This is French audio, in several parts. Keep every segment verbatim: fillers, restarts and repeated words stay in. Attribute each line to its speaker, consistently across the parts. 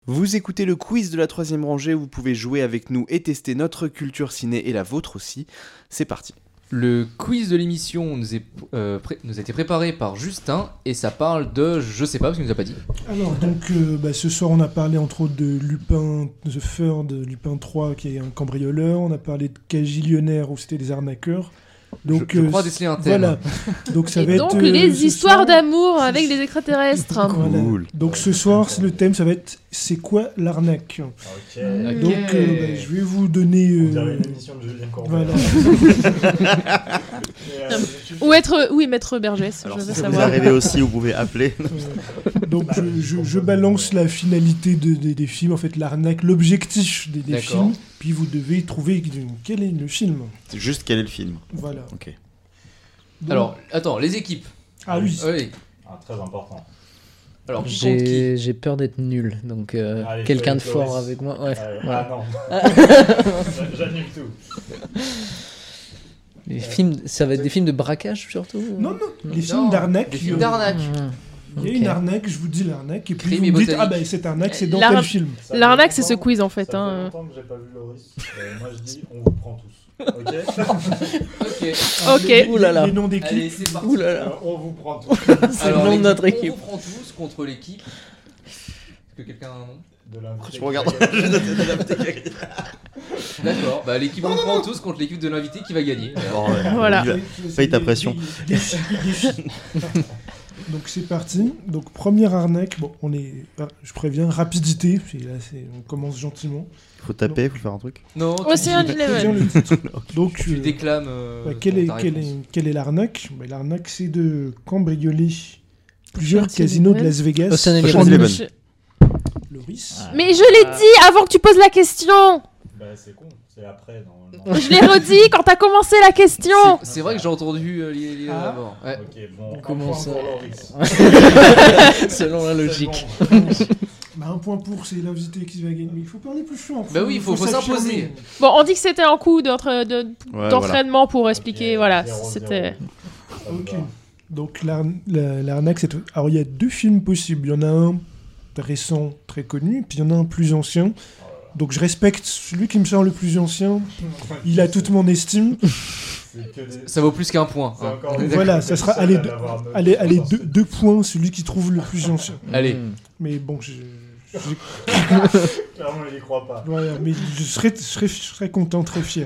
Speaker 1: Vous écoutez le quiz de la troisième rangée où vous pouvez jouer avec nous et tester notre culture ciné et la vôtre aussi. C'est parti.
Speaker 2: Le quiz de l'émission nous, est, euh, pré- nous a été préparé par Justin et ça parle de je sais pas parce qu'il nous a pas dit.
Speaker 3: Alors donc euh, bah, ce soir on a parlé entre autres de Lupin The Third, de Lupin trois qui est un cambrioleur, on a parlé de Cagillionnaire où c'était des arnaqueurs. Donc,
Speaker 2: je, je
Speaker 3: euh,
Speaker 2: crois déceler un thème.
Speaker 3: Voilà. Donc ça
Speaker 4: Et
Speaker 3: va
Speaker 4: donc
Speaker 3: être,
Speaker 4: les
Speaker 3: euh, ce
Speaker 4: histoires
Speaker 3: soir-
Speaker 4: d'amour avec les extraterrestres.
Speaker 3: Voilà.
Speaker 1: Cool.
Speaker 3: Donc ce soir c'est le thème, ça va être c'est quoi l'arnaque.
Speaker 5: Ok.
Speaker 4: Mm.
Speaker 3: Donc
Speaker 2: Ok.
Speaker 3: euh, bah, je vais vous donner.
Speaker 5: On
Speaker 3: euh,
Speaker 5: dirait une émission de Julien Courbet.
Speaker 3: Voilà.
Speaker 5: Et, euh, je-
Speaker 4: Ou être, oui, Maître Bergès,
Speaker 1: Alors
Speaker 4: je
Speaker 1: si
Speaker 4: veux
Speaker 1: ça vous
Speaker 4: savoir.
Speaker 1: arrive aussi, vous pouvez appeler.
Speaker 3: Euh, donc je, je- je balance la finalité de- de- des films, en fait l'arnaque, l'objectif des, des
Speaker 2: D'accord.
Speaker 3: films, puis vous devez trouver quel est le film.
Speaker 1: C'est juste quel est le film.
Speaker 3: Voilà.
Speaker 1: Ok.
Speaker 3: Donc-
Speaker 2: Alors, attends, les équipes.
Speaker 3: ah oui.
Speaker 2: Oui.
Speaker 5: Ah, très important.
Speaker 2: Alors, qui compte qui
Speaker 6: J'ai j'ai peur d'être nul, donc euh,
Speaker 5: Allez,
Speaker 6: quelqu'un de
Speaker 5: fais-
Speaker 6: fort
Speaker 5: Floris.
Speaker 6: avec moi. Ouais,
Speaker 5: Euh,
Speaker 6: voilà.
Speaker 5: Ah non. J'annule tout.
Speaker 6: Les films, ça va être des films de braquage surtout ou-
Speaker 3: Non, non, les
Speaker 2: Non,
Speaker 3: films d'arnaque.
Speaker 2: Des films
Speaker 3: euh,
Speaker 2: d'arnaque.
Speaker 6: Mmh.
Speaker 3: Il y a
Speaker 6: Ok.
Speaker 3: une arnaque, je vous dis l'arnaque, et puis
Speaker 2: Crime
Speaker 3: vous
Speaker 2: et
Speaker 3: me dites,
Speaker 2: botanique.
Speaker 3: ah ben cette arnaque c'est dans
Speaker 4: L'ar-
Speaker 3: tel film.
Speaker 5: Ça fait
Speaker 4: L'arnaque, c'est ce
Speaker 5: longtemps-
Speaker 4: quiz en fait.
Speaker 5: Ça fait
Speaker 4: Hein.
Speaker 5: longtemps que j'ai pas vu Loris. Euh, moi je dis, on vous prend tous. Ok.
Speaker 2: Ok.
Speaker 4: Ok.
Speaker 3: Les,
Speaker 6: Ouh là là.
Speaker 3: les noms des
Speaker 2: Allez,
Speaker 3: clips.
Speaker 2: c'est parti.
Speaker 6: Ouh là
Speaker 5: Euh,
Speaker 6: là.
Speaker 5: on vous prend tous.
Speaker 6: C'est le
Speaker 2: Alors,
Speaker 6: nom de notre
Speaker 2: l'équipe,
Speaker 6: équipe.
Speaker 2: On vous prend tous contre l'équipe. Est-ce que quelqu'un a un nom
Speaker 5: De l'invité
Speaker 1: Je regarde.
Speaker 5: qui va gagner.
Speaker 1: Je note de l'invité.
Speaker 2: D'accord. Bah, l'équipe on prend tous contre l'équipe de l'invité qui va gagner.
Speaker 1: Bon, ouais.
Speaker 4: Voilà.
Speaker 1: Il va- Paye ta
Speaker 3: Des-
Speaker 1: pression.
Speaker 3: des- des- des- des- Donc c'est parti. Donc première arnaque. Bon, on est. ah, je préviens rapidité. Puis là, c'est- on commence gentiment.
Speaker 1: Faut taper, faut faire un truc.
Speaker 2: Non, tu,
Speaker 4: Ocean
Speaker 2: dis-
Speaker 3: Préviens
Speaker 4: Eleven.
Speaker 3: le titre. Donc
Speaker 2: tu
Speaker 3: euh,
Speaker 2: déclames. euh,
Speaker 3: bah, quelle,
Speaker 2: ton-
Speaker 3: est,
Speaker 2: ta
Speaker 3: quelle,
Speaker 2: réponse.
Speaker 3: est, quelle est l'arnaque bah, L'arnaque, c'est de cambrioler plusieurs
Speaker 4: Ocean
Speaker 3: casinos de
Speaker 4: Eleven.
Speaker 3: Las Vegas.
Speaker 6: Ocean
Speaker 1: Ocean
Speaker 6: Eleven.
Speaker 1: Eleven.
Speaker 3: Loris.
Speaker 4: Mais je l'ai dit avant que tu poses la question.
Speaker 5: Bah, c'est con. C'est après. Normalement.
Speaker 4: Je l'ai redit quand t'as commencé la question.
Speaker 2: C'est- C'est vrai que j'ai entendu euh, les, les
Speaker 3: Ah.
Speaker 2: d'abord. Ouais.
Speaker 5: Ok, bon.
Speaker 6: Comment
Speaker 5: un point
Speaker 6: ça
Speaker 5: pour Loris.
Speaker 6: Selon la logique.
Speaker 5: C'est bon.
Speaker 3: Bah, un point pour, c'est l'invité qui va gagner. Mais il faut parler plus fort.
Speaker 2: Bah oui, faut- faut
Speaker 3: s'affirmer.
Speaker 2: s'imposer.
Speaker 4: Bon, on dit que c'était un coup d'entra- de-
Speaker 1: Ouais,
Speaker 4: d'entraînement pour expliquer.
Speaker 5: Ok,
Speaker 4: Voilà,
Speaker 5: zéro,
Speaker 4: c'était.
Speaker 5: zéro. Ça me
Speaker 3: Ok.
Speaker 5: va.
Speaker 3: Donc l'ar- la- l'arnaque, c'est... Alors il y a deux films possibles. Il y en a un récent, très connu, puis il y en a un plus ancien. Donc je respecte celui qui me sort le plus ancien. Il a toute mon estime.
Speaker 5: C'est que des-
Speaker 2: Ça vaut plus qu'un point.
Speaker 5: c'est
Speaker 2: hein.
Speaker 5: encore des-
Speaker 3: Voilà,
Speaker 5: des
Speaker 3: ça sera...
Speaker 5: seuls
Speaker 3: Allez,
Speaker 5: à
Speaker 3: deux,
Speaker 5: l'avoir noté.
Speaker 3: allez, allez
Speaker 5: Attends,
Speaker 3: deux,
Speaker 5: c'est-
Speaker 3: deux points, celui qui trouve le plus ancien.
Speaker 2: Allez.
Speaker 6: Mmh.
Speaker 3: Mais bon, je... je-
Speaker 5: Clairement, il y croit pas.
Speaker 3: Voilà, mais je serais, je serais, je serais content, très fier.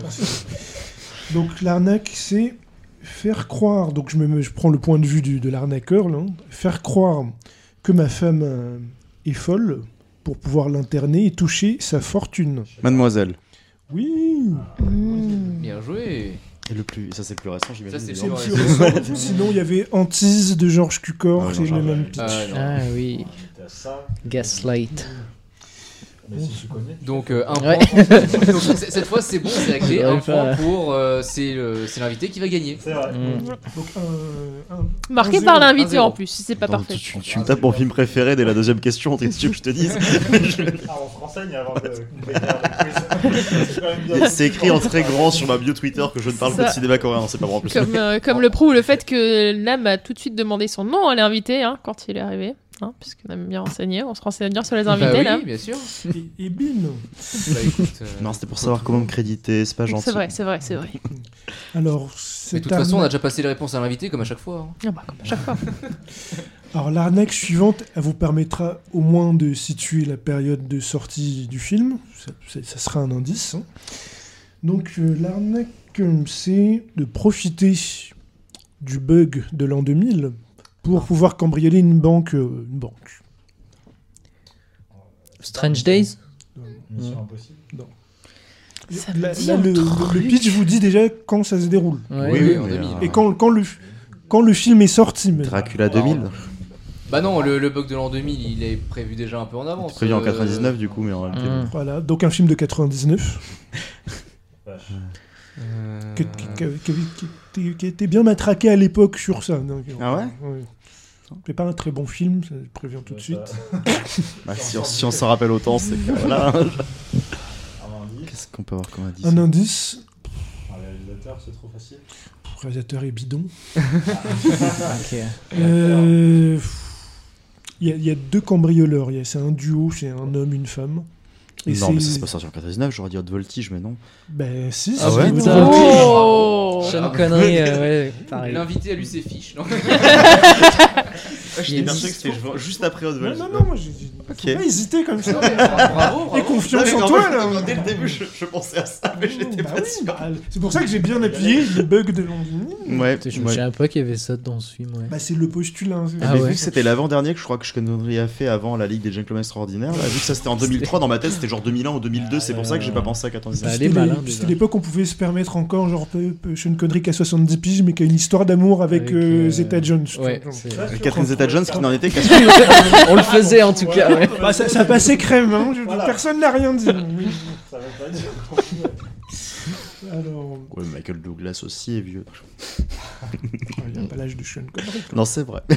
Speaker 3: Donc l'arnaque, c'est faire croire, donc je, me, je prends le point de vue du, de l'arnaqueur, là, faire croire que ma femme euh, est folle pour pouvoir l'interner et toucher sa fortune.
Speaker 1: Mademoiselle.
Speaker 3: Oui.
Speaker 4: Hmm.
Speaker 2: Bien joué.
Speaker 1: Et le plus, ça c'est le plus récent, j'imagine.
Speaker 2: Ça, c'est
Speaker 1: évidemment.
Speaker 2: sûr.
Speaker 3: Sinon, sinon, il y avait Antise de Georges Cukor,
Speaker 1: Ah, non,
Speaker 3: c'est le
Speaker 1: jamais.
Speaker 3: même pitch.
Speaker 2: Ah, non.
Speaker 6: Ah oui,
Speaker 5: On était à ça.
Speaker 6: Gaslight.
Speaker 5: Mais si tu connais. tu
Speaker 2: Donc
Speaker 5: sais.
Speaker 2: euh, un
Speaker 6: Ouais.
Speaker 2: point. Donc, c- cette fois c'est bon, c'est réglé.
Speaker 6: Ouais,
Speaker 2: Un
Speaker 6: pas-
Speaker 2: point pour euh, c'est le- c'est l'invité qui va gagner.
Speaker 5: C'est vrai.
Speaker 6: Mmh.
Speaker 3: Donc un, un-
Speaker 4: Marqué
Speaker 3: un
Speaker 4: par
Speaker 3: zéro.
Speaker 2: un
Speaker 4: l'invité
Speaker 2: zéro.
Speaker 4: en plus, si c'est pas
Speaker 1: Attends,
Speaker 4: parfait.
Speaker 1: tu, tu- tu me tapes mon film préféré dès la deuxième question, qu'est-ce que tu veux que je te dise?
Speaker 5: Ah, on se renseigne avant de d'écrire le quiz. C'est quand même bien.
Speaker 1: C'est écrit en très grand sur ma bio Twitter que je ne parle
Speaker 4: C'est
Speaker 1: pas de
Speaker 4: ça.
Speaker 1: cinéma coréen, c'est pas vrai en plus.
Speaker 4: Comme, euh, comme le prouve le fait que Nam a tout de suite demandé son nom à l'invité hein, quand il est arrivé. Hein, puisqu'on aime bien renseigner, on se renseigne bien sur les invités
Speaker 2: Bah
Speaker 4: là.
Speaker 2: oui, bien sûr.
Speaker 3: Et, et bim.
Speaker 2: Bah écoute. euh,
Speaker 1: Non, c'était pour savoir comment me créditer, c'est pas gentil.
Speaker 4: C'est vrai, c'est vrai, c'est vrai.
Speaker 3: Alors,
Speaker 2: Mais de
Speaker 3: cette
Speaker 2: toute façon, on a
Speaker 3: arnaque-
Speaker 2: déjà passé les réponses à l'invité comme à chaque fois. hein.
Speaker 4: Ah bah, comme à chaque fois.
Speaker 3: Alors l'arnaque suivante, elle vous permettra au moins de situer la période de sortie du film. Ça, ça- ça sera un indice. hein. Donc euh, l'arnaque, euh, c'est de profiter du bug de l'an deux mille pour pouvoir cambrioler une banque. euh, une banque.
Speaker 6: Strange Days.
Speaker 5: Mission impossible.
Speaker 4: Ça me
Speaker 3: Là,
Speaker 4: dit
Speaker 3: là,
Speaker 4: un
Speaker 3: le, le- le
Speaker 4: truc.
Speaker 3: pitch vous dit déjà quand ça se déroule.
Speaker 6: Ouais.
Speaker 1: Oui,
Speaker 2: Oui,
Speaker 1: oui,
Speaker 2: en
Speaker 1: mais,
Speaker 2: deux mille.
Speaker 1: euh,
Speaker 3: Et quand, quand, le, quand le film est sorti. Mais...
Speaker 1: Dracula deux mille.
Speaker 2: Bah non, le, le bug de l'an deux mille, il est prévu déjà un peu en avance.
Speaker 1: C'était prévu en
Speaker 2: euh,
Speaker 1: quatre-vingt-dix-neuf du coup, mais en réalité.
Speaker 6: Mmh.
Speaker 3: Voilà, donc un film de quatre-vingt-dix-neuf
Speaker 5: Vache.
Speaker 2: euh,
Speaker 3: que- qui, qui- qui- qui était- qui était bien matraqué à l'époque sur ça. donc,
Speaker 1: Ah ouais
Speaker 3: C'est pas un très bon film, ça, je préviens tout de
Speaker 5: Ouais,
Speaker 3: suite.
Speaker 5: ça-
Speaker 1: Bah, si, on, si on s'en rappelle autant, c'est que voilà.
Speaker 5: Un indice.
Speaker 1: Qu'est-ce qu'on peut avoir comme indice?
Speaker 3: Un indice,
Speaker 5: Un réalisateur, c'est trop facile.
Speaker 3: le réalisateur est bidon.
Speaker 6: Ok.
Speaker 3: Euh, Il y, a- il y a deux cambrioleurs. Il y a- C'est un duo, c'est un homme, une femme. Et
Speaker 7: Non, mais ça c'est pas sorti en quatre-vingt-dix-neuf, j'aurais dit Haute Voltige, mais non.
Speaker 3: Ben si,
Speaker 7: Ah
Speaker 3: c'est
Speaker 7: ouais
Speaker 3: Haute
Speaker 6: Putain.
Speaker 3: Voltige.
Speaker 4: Oh
Speaker 6: Sean Connery, euh, ouais, pareil.
Speaker 2: L'invité a lu ses fiches. Non
Speaker 7: J'étais persuadé que c'était juste après Haute
Speaker 3: Non,
Speaker 7: Voltige.
Speaker 3: non, non, moi j'ai dit.
Speaker 7: Ok.
Speaker 3: Faut pas hésiter comme ça.
Speaker 2: Bravo,
Speaker 3: Et
Speaker 2: bravo.
Speaker 3: confiance en toi, là.
Speaker 7: Dès le début, je, je pensais à ça, mais j'étais
Speaker 3: Bah
Speaker 7: pas
Speaker 3: oui,
Speaker 7: sûr.
Speaker 3: bah, c'est pour ça que j'ai bien appuyé le bug de Longini.
Speaker 7: Ouais,
Speaker 6: Je me
Speaker 7: ouais.
Speaker 6: souviens pas qu'il y avait ça dans ce film, ouais.
Speaker 3: Bah, c'est le postulat. hein, c'est-
Speaker 6: Ah
Speaker 7: mais
Speaker 6: ouais.
Speaker 7: vu que c'était l'avant-dernier que je crois que je Connery a fait avant la Ligue des Gentlemen Extraordinaires, là, vu que ça c'était en deux mille trois, dans ma tête c'était genre deux mille un ou deux mille deux, c'est pour ça que j'ai pas pensé à
Speaker 6: Ça
Speaker 7: quatre-vingt-dix-neuf.
Speaker 6: allait
Speaker 3: C'était
Speaker 6: mal,
Speaker 3: les-
Speaker 6: hein,
Speaker 3: C'était
Speaker 6: déjà.
Speaker 3: l'époque où on pouvait se permettre encore, genre, peu- peu- Sean Connery qui a soixante-dix piges, mais qui a une histoire d'amour avec,
Speaker 6: Avec,
Speaker 3: euh,
Speaker 6: euh,
Speaker 3: Zeta-Jones.
Speaker 6: Ouais,
Speaker 3: tu vois.
Speaker 6: c'est-
Speaker 5: Ça, sur
Speaker 7: Catherine
Speaker 5: France,
Speaker 7: Zeta-Jones
Speaker 5: ça-
Speaker 7: qui n'en était qu'à
Speaker 6: on le faisait en tout cas, ouais.
Speaker 3: Bah, ça, ça passait crème, hein. je-
Speaker 5: Voilà.
Speaker 3: Personne n'a rien dit. Oui.
Speaker 5: Ça veut pas dire.
Speaker 3: Alors,
Speaker 7: Ouais, Michael Douglas aussi est vieux.
Speaker 3: il n'y a pas l'âge de Sean Connery.
Speaker 7: Non, c'est vrai.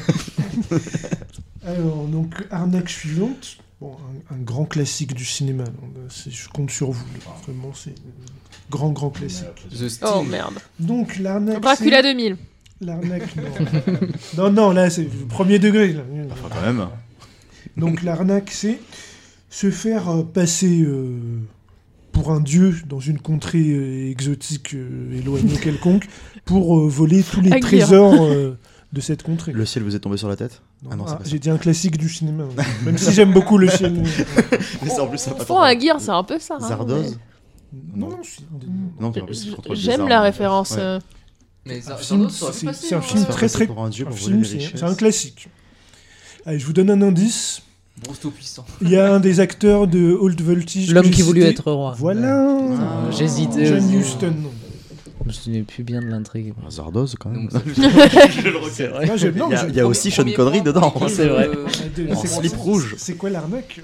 Speaker 3: Alors, donc, arnaque suivante. Bon, un, un grand classique du cinéma. Donc, c'est- Je compte sur vous. là. Vraiment, c'est un grand, grand classique.
Speaker 2: The Sting.
Speaker 4: Oh merde.
Speaker 3: Donc, l'arnaque.
Speaker 4: Dracula
Speaker 3: c'est-
Speaker 4: deux mille.
Speaker 3: L'arnaque, non. non, non, là, c'est le premier degré. Là.
Speaker 7: Enfin, quand même.
Speaker 3: Donc, l'arnaque, c'est se faire euh, passer euh, pour un dieu dans une contrée euh, exotique euh, éloignée quelconque pour euh, voler tous les
Speaker 4: Aguirre.
Speaker 3: trésors euh, de cette contrée.
Speaker 7: Le ciel vous est tombé sur la tête.
Speaker 3: Non,
Speaker 7: Ah non, c'est
Speaker 3: ah,
Speaker 7: pas ça.
Speaker 3: j'ai dit un classique du cinéma, hein. Même si j'aime beaucoup le ciel.
Speaker 7: Mais c'est en plus ça a pas
Speaker 4: Fond
Speaker 7: tant-
Speaker 4: à Gear, c'est un peu ça. hein,
Speaker 7: Zardoz.
Speaker 3: Non, non, c'est-
Speaker 7: Non,
Speaker 4: mais-
Speaker 7: en plus, c'est contre les
Speaker 4: J'aime
Speaker 7: armes.
Speaker 4: la référence.
Speaker 7: Ouais.
Speaker 4: euh,
Speaker 2: Mais
Speaker 3: Un
Speaker 2: Zardoz,
Speaker 3: film,
Speaker 2: ça aurait pu
Speaker 3: c'est-
Speaker 2: passer,
Speaker 3: c'est un
Speaker 2: hein.
Speaker 3: film
Speaker 7: Se faire
Speaker 3: très
Speaker 7: passer
Speaker 3: très.
Speaker 7: pour un dieu
Speaker 3: un
Speaker 7: pour voler
Speaker 3: film,
Speaker 7: les
Speaker 3: c'est
Speaker 7: richesses.
Speaker 3: c'est un classique. Allez, je vous donne un indice.
Speaker 2: Bruce Tout-Puissant.
Speaker 3: Il y a un des acteurs de Old Voltige.
Speaker 6: L'homme
Speaker 3: que j'ai
Speaker 6: qui voulut
Speaker 3: cité.
Speaker 6: être roi.
Speaker 3: Voilà.
Speaker 7: Ah.
Speaker 6: J'hésitais
Speaker 3: John
Speaker 6: aussi.
Speaker 3: Huston.
Speaker 6: Je me souvenais plus bien de l'intrigue.
Speaker 7: Ah, Zardoz quand même.
Speaker 2: Donc,
Speaker 7: Je le reconnais.
Speaker 6: C'est vrai.
Speaker 3: Moi, j'aime- non,
Speaker 7: Il y a,
Speaker 3: mais
Speaker 7: il y a
Speaker 3: j'aime-
Speaker 7: aussi Sean
Speaker 2: Premier
Speaker 7: Connery
Speaker 2: point
Speaker 7: dedans.
Speaker 2: pour l'équipe,
Speaker 6: C'est vrai.
Speaker 2: euh,
Speaker 3: de-
Speaker 7: En
Speaker 3: c'est quoi-
Speaker 7: slip rouge.
Speaker 3: C'est quoi l'arnaque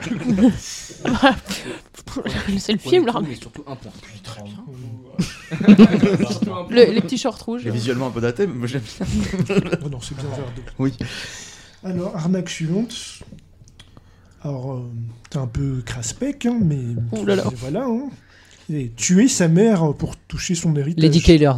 Speaker 4: C'est le
Speaker 2: Prenez
Speaker 4: film,
Speaker 2: tout,
Speaker 4: là.
Speaker 2: mais surtout un point.
Speaker 4: Le- les petits shorts rouges.
Speaker 7: Il est visuellement un peu daté, mais moi j'aime bien.
Speaker 3: Oh non, c'est bien Verdo.
Speaker 7: Oui.
Speaker 3: Alors, arnaque suivante. Alors, euh, t'es un peu craspec, hein, mais.
Speaker 4: Ouh là là.
Speaker 3: Voilà. Hein. Et tuer sa mère pour toucher son héritage.
Speaker 6: Lady Killers.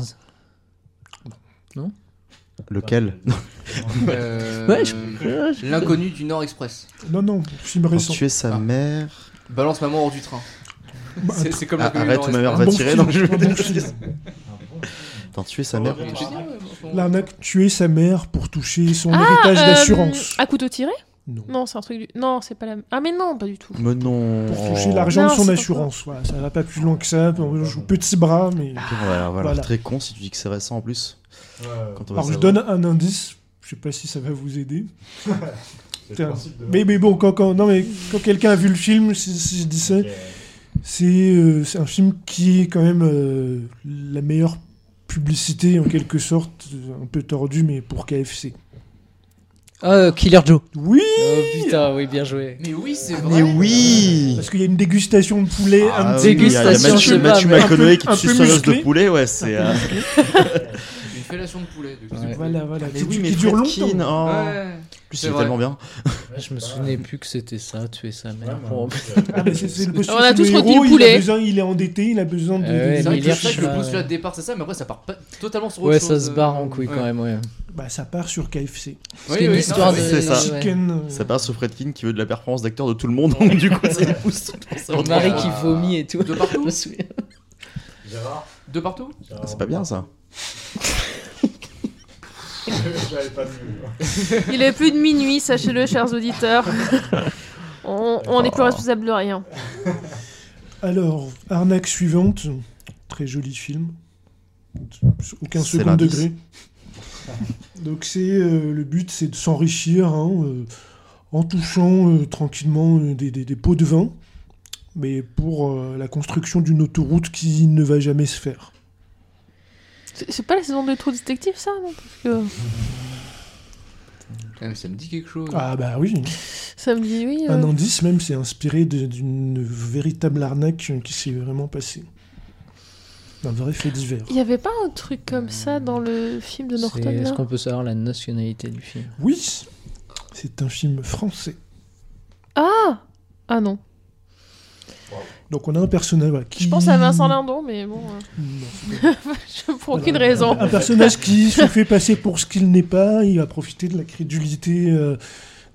Speaker 7: Lequel
Speaker 2: Euh,
Speaker 6: Ouais, je-
Speaker 2: L'inconnu du Nord Express.
Speaker 3: Non, non, film
Speaker 7: Pour
Speaker 3: récent.
Speaker 7: tuer sa
Speaker 2: Ah.
Speaker 7: mère.
Speaker 2: Balance maman hors du train.
Speaker 3: Bah,
Speaker 2: C'est c'est comme
Speaker 7: Ah,
Speaker 2: l'inconnu du
Speaker 7: arrête,
Speaker 2: Nord
Speaker 7: ma mère
Speaker 2: Express.
Speaker 7: va
Speaker 3: bon
Speaker 7: tirer,
Speaker 3: film,
Speaker 7: donc je
Speaker 3: un
Speaker 7: vais
Speaker 3: bon
Speaker 7: dire.
Speaker 3: film.
Speaker 7: Attends, tuer sa mère.
Speaker 2: Mais j'ai dit, ouais, bon, bon.
Speaker 3: L'arnaque, tuer sa mère pour toucher son
Speaker 4: Ah,
Speaker 3: héritage
Speaker 4: euh,
Speaker 3: d'assurance.
Speaker 4: À couteau tiré
Speaker 3: Non.
Speaker 4: Non, c'est un truc du. Non, c'est pas la. Ah, mais non, pas du tout.
Speaker 7: Mais non.
Speaker 3: Pour toucher
Speaker 7: Oh.
Speaker 3: l'argent
Speaker 4: Non,
Speaker 3: de son
Speaker 4: c'est pas
Speaker 3: assurance. Voilà, ça va pas plus loin que ça. On joue petit bras, mais.
Speaker 7: Pire, on va avoir l'air
Speaker 3: Voilà.
Speaker 7: très con si tu dis que c'est récent en plus.
Speaker 5: Ouais,
Speaker 7: Quand on va
Speaker 3: Alors, je
Speaker 7: savoir.
Speaker 3: donne un indice. Je sais pas si ça va vous aider.
Speaker 5: c'est le
Speaker 3: Tiens.
Speaker 5: principe de-
Speaker 3: Mais, mais bon, quand, quand, non, mais quand quelqu'un a vu le film, si, si je dis ça,
Speaker 5: Ok.
Speaker 3: c'est euh, c'est un film qui est quand même euh, la meilleure publicité, en quelque sorte, euh, un peu tordue, mais pour K F C.
Speaker 6: Ah, Killer Joe.
Speaker 3: Oui,
Speaker 6: Oh putain, oui, bien joué.
Speaker 2: Mais oui, c'est
Speaker 7: Mais
Speaker 2: vrai.
Speaker 7: oui.
Speaker 3: parce qu'il y a une dégustation de poulet,
Speaker 7: Ah
Speaker 3: un
Speaker 7: oui,
Speaker 3: petit
Speaker 7: il y a- il y a
Speaker 6: dégustation,
Speaker 7: Mathieu,
Speaker 6: je sais pas,
Speaker 7: Mathieu
Speaker 6: mais
Speaker 3: un
Speaker 7: McConaughey
Speaker 3: peu-
Speaker 7: qui
Speaker 3: un
Speaker 7: suce
Speaker 3: peu
Speaker 7: son os de
Speaker 3: musclé.
Speaker 7: poulet, ouais, c'est. euh,
Speaker 2: Une fellation de poulet. de-
Speaker 6: Ouais.
Speaker 3: Voilà, voilà.
Speaker 7: Mais
Speaker 3: qui,
Speaker 7: oui,
Speaker 3: qui
Speaker 7: mais
Speaker 3: dure
Speaker 7: Fredkin,
Speaker 3: longtemps.
Speaker 7: oh.
Speaker 2: Ouais.
Speaker 7: En plus,
Speaker 2: C'est
Speaker 7: il est
Speaker 2: vrai.
Speaker 7: tellement bien.
Speaker 6: Je me souvenais plus que c'était ça, tuer sa mère.
Speaker 5: Ouais,
Speaker 6: Pour-
Speaker 5: moi,
Speaker 3: Ah, mais c'est, c'est le
Speaker 4: On a
Speaker 3: c'est le
Speaker 4: tous retenu
Speaker 3: héros,
Speaker 4: le
Speaker 3: il
Speaker 4: poulet.
Speaker 3: a besoin, il est endetté, il a besoin de.
Speaker 6: Euh, ouais,
Speaker 2: C'est vrai
Speaker 6: mais
Speaker 2: que
Speaker 6: il
Speaker 2: je
Speaker 6: est
Speaker 2: sais que le
Speaker 6: riche,
Speaker 2: postulat
Speaker 6: là.
Speaker 2: de départ c'est ça, mais après ça part pas totalement sur autre
Speaker 6: Ouais,
Speaker 2: chose.
Speaker 6: ça se barre en
Speaker 2: euh,
Speaker 6: couille
Speaker 2: ouais.
Speaker 6: quand même, ouais.
Speaker 3: Bah, ça part sur K F C.
Speaker 6: Parce qu'il y a une histoire
Speaker 2: non,
Speaker 6: de.
Speaker 7: c'est ça.
Speaker 6: ouais.
Speaker 3: Chicken. euh,
Speaker 7: Ça passe sur Fredkin qui veut de la performance d'acteur de tout le monde, donc du coup, ça lui pousse tout le temps.
Speaker 6: Le mari qui vomit et tout.
Speaker 2: De partout
Speaker 6: Je me souviens.
Speaker 5: Gérard,
Speaker 2: De partout
Speaker 5: Gérard,
Speaker 7: Ah, c'est pas bien ça.
Speaker 5: J'avais pas mieux.
Speaker 4: Il est plus de minuit, sachez-le, chers auditeurs. On on n'est plus responsable de rien.
Speaker 3: Alors, arnaque suivante. Très joli film. Aucun
Speaker 7: C'est
Speaker 3: second
Speaker 7: l'indice.
Speaker 3: degré. Donc, c'est euh, le but, c'est de s'enrichir hein, euh, en touchant euh, tranquillement euh, des, des- des pots de vin, mais pour euh, la construction d'une autoroute qui ne va jamais se faire.
Speaker 4: C'est c'est pas la saison de True Detective, ça non Parce que
Speaker 2: Ah, mais ça me dit quelque chose.
Speaker 3: Ah bah oui.
Speaker 4: ça me dit oui. euh,
Speaker 3: Un indice même, c'est inspiré de- d'une véritable arnaque qui s'est vraiment passée. Un vrai fait divers.
Speaker 4: Il y avait pas un truc comme ça dans le film de Norton
Speaker 6: C'est- Est-ce
Speaker 4: là
Speaker 6: qu'on peut savoir la nationalité du film?
Speaker 3: Oui, c'est un film français.
Speaker 4: Ah Ah non.
Speaker 3: Donc on a un personnage voilà, qui...
Speaker 4: Je pense à Vincent Lindon, mais bon. euh,
Speaker 3: Non,
Speaker 4: je- pour aucune
Speaker 3: Voilà.
Speaker 4: raison.
Speaker 3: Un personnage qui se fait passer pour ce qu'il n'est pas, il va profiter de la crédulité euh,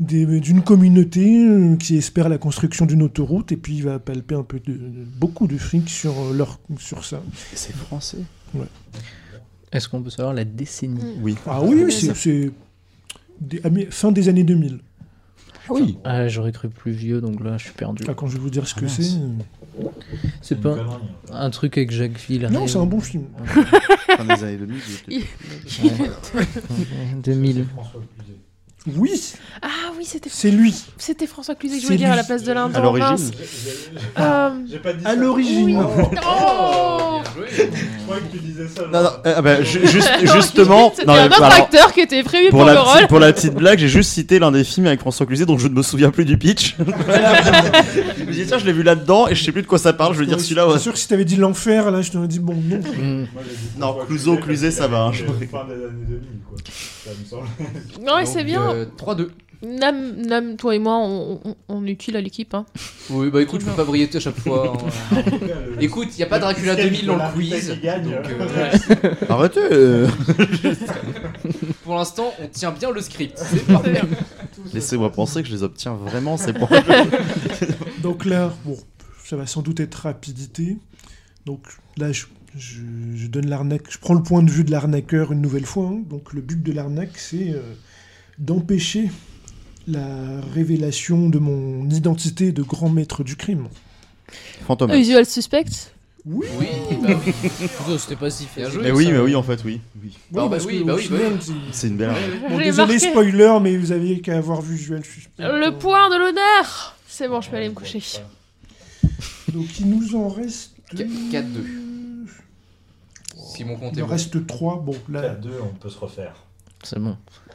Speaker 3: des- d'une communauté euh, qui espère la construction d'une autoroute et puis il va palper un peu de, de- beaucoup de fric sur, euh, leur, sur ça.
Speaker 7: C'est français.
Speaker 6: Est-ce qu'on peut savoir la décennie?
Speaker 7: Oui.
Speaker 3: Ah oui, oui, c'est, c'est des- ah, mais fin des années deux mille.
Speaker 7: Oui.
Speaker 6: Ah, j'aurais cru plus vieux, donc là, je suis perdu.
Speaker 3: Ah, quand je vais vous dire ce que
Speaker 7: Ah,
Speaker 3: c'est...
Speaker 7: mince.
Speaker 3: euh,
Speaker 6: C'est
Speaker 5: une
Speaker 6: pas
Speaker 5: connerie, hein.
Speaker 6: un truc avec Jacques Villeray.
Speaker 3: Non, c'est un bon film.
Speaker 7: Fin des années deux mille. il était-
Speaker 6: deux mille.
Speaker 5: François Cluzet.
Speaker 3: Oui,
Speaker 4: Ah oui, c'était
Speaker 3: c'est lui.
Speaker 4: c'était François Cluzet que je
Speaker 3: C'est
Speaker 4: voulais dire
Speaker 3: lui.
Speaker 4: à la place de l'Inde.
Speaker 7: À l'origine.
Speaker 4: Mince.
Speaker 5: J'ai- j'ai-
Speaker 4: Euh,
Speaker 5: J'ai pas dit
Speaker 3: À
Speaker 5: ça.
Speaker 3: l'origine.
Speaker 4: Oui.
Speaker 5: Oh,
Speaker 4: Oh
Speaker 5: je croyais que tu disais ça.
Speaker 7: Non, non,
Speaker 5: genre.
Speaker 7: euh, bah, ju- juste, justement.
Speaker 4: C'était
Speaker 7: non,
Speaker 4: un
Speaker 7: mais,
Speaker 4: autre
Speaker 7: alors,
Speaker 4: acteur qui était prévu pour,
Speaker 7: pour,
Speaker 4: le
Speaker 7: la
Speaker 4: rôle.
Speaker 7: petite, pour la petite blague, j'ai juste cité l'un des films avec François Cluzet dont je ne me souviens plus du pitch. Je me dis, tiens, je l'ai vu là-dedans et je sais plus de quoi ça parle. Je veux dire, celui-là, ouais.
Speaker 3: C'est sûr que si t'avais dit l'enfer, là, je t'aurais dit bon, non.
Speaker 6: Mm.
Speaker 5: Moi, j'ai dit
Speaker 7: Non,
Speaker 5: François
Speaker 7: Clouseau,
Speaker 5: parce
Speaker 7: Cluzet,
Speaker 5: qu'il
Speaker 7: ça va, hein,
Speaker 5: avait
Speaker 7: je
Speaker 5: fait
Speaker 7: pourrais.
Speaker 5: Fin des années deux mille, quoi. Ça me semble.
Speaker 4: Ouais, c'est
Speaker 2: Donc,
Speaker 4: bien.
Speaker 2: euh, trois deux.
Speaker 4: Nam, Nam, toi et moi, on, on, on est utile à l'équipe. Hein.
Speaker 2: Oui, bah écoute, je peux pas briller à chaque fois. hein.
Speaker 5: En tout cas, le-
Speaker 2: Écoute, il y a pas
Speaker 5: le
Speaker 2: Dracula
Speaker 5: sketch
Speaker 2: deux mille dans
Speaker 5: de
Speaker 2: le
Speaker 5: l'invité
Speaker 2: quiz.
Speaker 5: qui gagne.
Speaker 2: Donc, euh,
Speaker 7: Arrêtez. euh.
Speaker 2: pour l'instant, on tient bien le script. C'est parfait.
Speaker 7: Laissez-moi penser que je les obtiens vraiment, c'est pour.
Speaker 3: Donc là, bon, ça va sans doute être rapidité. Donc là, je, je, je donne l'arnaque, je prends le point de vue de l'arnaqueur une nouvelle fois. hein. Donc le but de l'arnaque, c'est euh, d'empêcher la révélation de mon identité de grand maître du crime.
Speaker 7: Fantôme.
Speaker 4: Usual Suspect.
Speaker 3: Oui.
Speaker 2: Oui, bah oui.
Speaker 6: Oh, c'était pas si
Speaker 2: Bien
Speaker 6: facile.
Speaker 2: joué.
Speaker 7: Mais oui, mais oui, en fait, oui. oui.
Speaker 2: Bah, bah
Speaker 3: parce
Speaker 2: oui,
Speaker 3: que,
Speaker 2: bah
Speaker 3: au
Speaker 2: oui, bah
Speaker 3: final,
Speaker 2: oui.
Speaker 3: c'est-
Speaker 7: C'est une belle.
Speaker 2: Ouais, ouais.
Speaker 3: Bon,
Speaker 4: J'ai
Speaker 3: désolé,
Speaker 4: marqué.
Speaker 3: spoiler, mais vous aviez qu'à avoir vu Usual Suspect.
Speaker 4: Le point de l'honneur. C'est bon, je peux aller me
Speaker 5: Ouais,
Speaker 4: coucher.
Speaker 5: ça.
Speaker 3: Donc il nous en reste...
Speaker 2: Qu- quatre deux. Si mon compte
Speaker 3: Il
Speaker 2: est
Speaker 3: en
Speaker 2: bon.
Speaker 3: reste trois. Bon, là...
Speaker 5: quatre deux, on peut se refaire.
Speaker 6: C'est bon.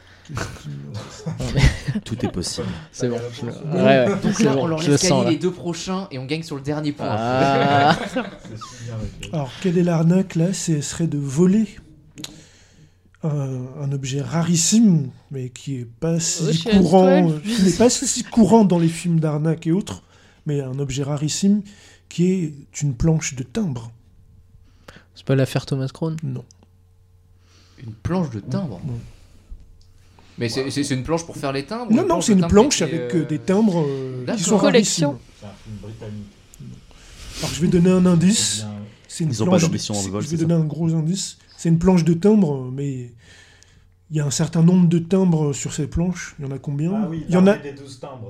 Speaker 7: Tout est possible.
Speaker 6: C'est bon. Je le-
Speaker 5: Donc
Speaker 6: Ouais, ouais.
Speaker 2: Donc
Speaker 6: C'est
Speaker 2: là, on
Speaker 6: bon.
Speaker 2: leur
Speaker 6: Je le
Speaker 2: laisse
Speaker 6: sens
Speaker 2: gagner
Speaker 6: là.
Speaker 2: les deux prochains et on gagne sur le dernier point.
Speaker 6: Ah.
Speaker 5: C'est si bien avec les-
Speaker 3: Alors, quelle est l'arnaque là? Ce serait de voler un, un objet rarissime, mais qui est pas si
Speaker 4: chez
Speaker 3: courant,
Speaker 4: Astral.
Speaker 3: euh, qui n'est pas si courant dans les films d'arnaque et autres, mais un objet rarissime qui est une planche de timbre.
Speaker 6: C'est pas l'affaire Thomas Crown?
Speaker 3: Non.
Speaker 2: Une planche de timbre.
Speaker 3: Non.
Speaker 2: Mais c'est c'est- c'est une planche pour faire les timbres ou
Speaker 3: Non, non, c'est
Speaker 2: de
Speaker 3: une
Speaker 2: timbre
Speaker 3: planche
Speaker 2: qui est,
Speaker 3: avec
Speaker 2: euh,
Speaker 3: euh, des timbres euh, qui
Speaker 2: d'accord.
Speaker 3: sont
Speaker 4: Collection.
Speaker 3: rarissimes.
Speaker 5: C'est un film britannique.
Speaker 3: Alors, je vais donner un indice.
Speaker 5: Bien,
Speaker 3: C'est une
Speaker 7: Ils ont pas
Speaker 3: planche de-
Speaker 7: d'ambition dans le
Speaker 3: c'est-
Speaker 7: vol,
Speaker 3: Je vais
Speaker 7: c'est
Speaker 3: donner un gros indice. C'est une planche de timbre, mais il y a un certain nombre de timbres sur ces planches. Il y en a combien?
Speaker 5: Ah oui,
Speaker 3: Il y en a.
Speaker 5: l'armée des douze timbres.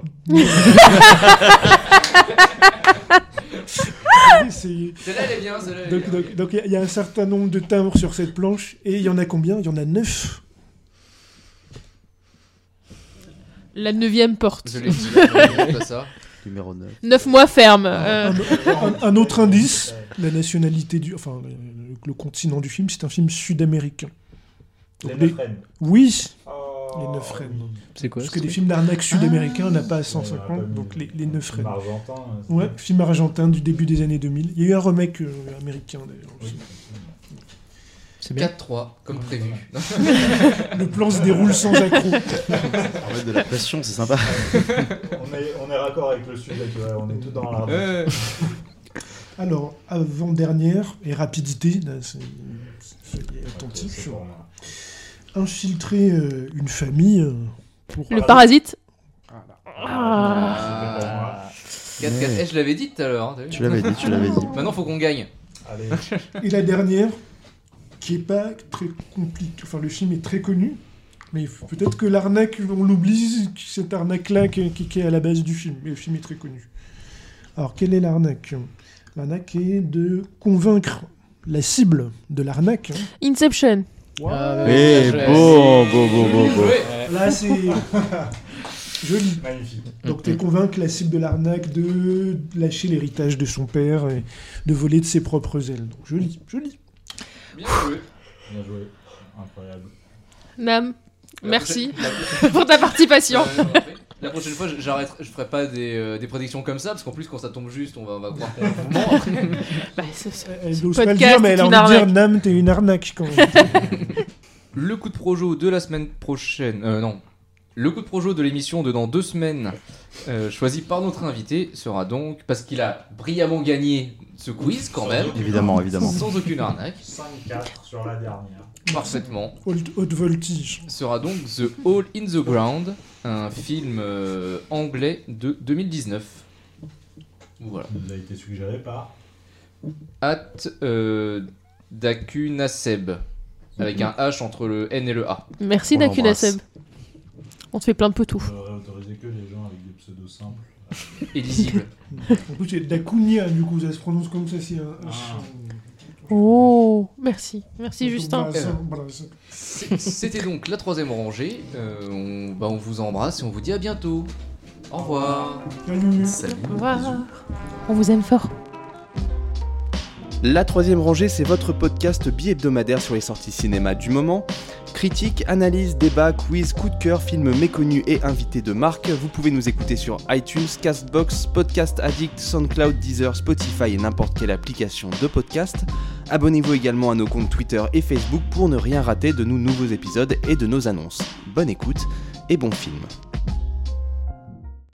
Speaker 3: C'est-
Speaker 2: Celle-là, elle est bien, celle-là. elle est
Speaker 3: Donc,
Speaker 2: bien.
Speaker 3: donc, donc il y a- il y a un certain nombre de timbres sur cette planche, et il y en a combien? Il y en a neuf.
Speaker 4: La neuvième porte.
Speaker 2: Je l'ai dit, c'est pas ça.
Speaker 7: Numéro neuf.
Speaker 4: Neuf mois ferme.
Speaker 3: Un,
Speaker 4: euh,
Speaker 3: un- un autre indice, la nationalité du, enfin le, le continent du film, c'est un film sud-américain. Donc
Speaker 5: Les
Speaker 3: les-
Speaker 5: neuf reines.
Speaker 3: Oui,
Speaker 5: Oh,
Speaker 3: les neuf reines.
Speaker 5: oui.
Speaker 6: C'est quoi
Speaker 3: parce
Speaker 6: ce
Speaker 3: que des
Speaker 6: truc
Speaker 3: films d'arnaque sud-américains, on n'a pas à
Speaker 5: Ouais,
Speaker 3: cent
Speaker 5: on a pas
Speaker 3: cinquante,
Speaker 5: mis
Speaker 3: donc les, les
Speaker 5: un
Speaker 3: neuf
Speaker 5: film
Speaker 3: reines.
Speaker 5: argentin, euh, c'est-
Speaker 3: Ouais, film argentin du début des années deux mille. Il y a eu un remake euh, américain d'ailleurs.
Speaker 5: Oui.
Speaker 3: aussi.
Speaker 6: C'est bien.
Speaker 2: quatre trois, comme prévu.
Speaker 3: Le plan se déroule sans accroc.
Speaker 7: En fait, de la pression, c'est sympa.
Speaker 5: on, est, on est raccord avec le sujet, tu vois, on est tout dans l'arbre.
Speaker 2: Euh,
Speaker 3: Alors, avant-dernière, et rapidité, là, c'est- soyez
Speaker 5: Ok,
Speaker 3: attentifs.
Speaker 5: c'est pour moi.
Speaker 3: Infiltrer euh, une famille euh, pour...
Speaker 4: Le parasite.
Speaker 5: Ah.
Speaker 2: Ah. quatre quatre. Eh, je l'avais dit tout à l'heure. hein, t'as vu
Speaker 7: Tu l'avais dit, tu l'avais dit.
Speaker 2: Maintenant, faut qu'on gagne.
Speaker 5: Allez,
Speaker 3: Et la dernière, qui est pas très compliquée, enfin le film est très connu, mais il faut- peut-être que l'arnaque, on l'oublie, cette arnaque-là qui, qui- qui est à la base du film, mais le film est très connu. Alors, quelle est l'arnaque? L'arnaque est de convaincre la cible de l'arnaque. hein.
Speaker 4: Inception.
Speaker 6: Ah,
Speaker 7: Eh,
Speaker 6: ouais, bien joué.
Speaker 7: beau, beau, beau, beau, beau.
Speaker 3: Là, c'est joli.
Speaker 5: magnifique.
Speaker 3: Donc, tu convaincre la cible de l'arnaque de lâcher l'héritage de son père et de voler de ses propres ailes. Donc, joli, joli.
Speaker 2: Bien joué.
Speaker 5: Bien joué. Incroyable.
Speaker 4: Nam,
Speaker 2: La
Speaker 4: merci
Speaker 2: prochaine-
Speaker 4: pour ta participation.
Speaker 2: Euh, non, après, La prochaine fois, j'arrête, je ferai pas des, euh, des prédictions comme ça parce qu'en plus, quand ça tombe juste, on va, on va croire qu'on vous ment.
Speaker 4: Bah, c'est ça.
Speaker 3: Elle n'ose pas le
Speaker 4: Podcast
Speaker 3: dire, mais elle a
Speaker 4: est
Speaker 3: envie
Speaker 4: une
Speaker 3: de dire
Speaker 4: arnaque.
Speaker 3: Nam, t'es une arnaque quand même.
Speaker 2: Le coup de projo de la semaine prochaine. Euh, non. Le coup de projo de l'émission de dans deux semaines, euh, choisi par notre invité, sera donc, parce qu'il a brillamment gagné ce quiz quand même,
Speaker 7: Évidemment, évidemment.
Speaker 2: sans aucune arnaque.
Speaker 5: cinq quatre sur la dernière.
Speaker 2: Parfaitement.
Speaker 3: Haute, haute voltige.
Speaker 2: Sera donc The Hole in the Ground, un film euh, anglais de deux mille dix-neuf. Voilà.
Speaker 5: Il a été suggéré par.
Speaker 2: At euh, Dakunaseb, avec un H entre le N et le A.
Speaker 4: Merci
Speaker 7: On
Speaker 4: Dakuna
Speaker 7: l'embrasse.
Speaker 4: Seb. On te fait plein de potou.
Speaker 5: On aurait autorisé que les gens avec des pseudos simples.
Speaker 2: Et lisible.
Speaker 3: En plus, c'est Dacunia, du coup, ça se prononce comme ça, c'est un H.
Speaker 5: Ah.
Speaker 4: Oh, merci. Merci Justin.
Speaker 3: Brassin, brassin.
Speaker 2: C'est- C'était donc la troisième rangée. Euh, on, bah, on vous embrasse et on vous dit à bientôt. Au revoir.
Speaker 3: Salut.
Speaker 7: Salut.
Speaker 4: Au revoir. On vous aime fort.
Speaker 1: La troisième rangée, c'est votre podcast bi-hebdomadaire sur les sorties cinéma du moment. Critiques, analyses, débats, quiz, coup de cœur, films méconnus et invités de marque. Vous pouvez nous écouter sur iTunes, Castbox, Podcast Addict, SoundCloud, Deezer, Spotify et n'importe quelle application de podcast. Abonnez-vous également à nos comptes Twitter et Facebook pour ne rien rater de nos nouveaux épisodes et de nos annonces. Bonne écoute et bon film.